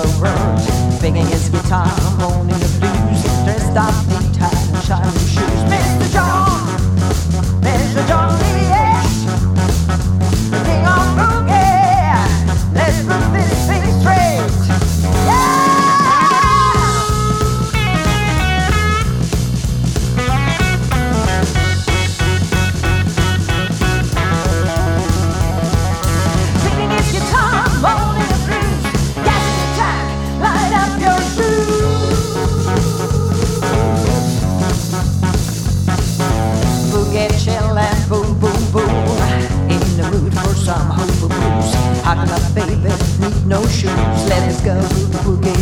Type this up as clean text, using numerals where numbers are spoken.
world, banging his guitar, moaning the blues, dressed up in tie and shiny shoes. Mr. John, Mr. Johnny, yes, the king of boogie. Let's put this thing straight. Yeah! Chill and boom, boom, boom. In the mood for some hope blues. Hot enough, baby, need no shoes. Let us go boogie, boogie.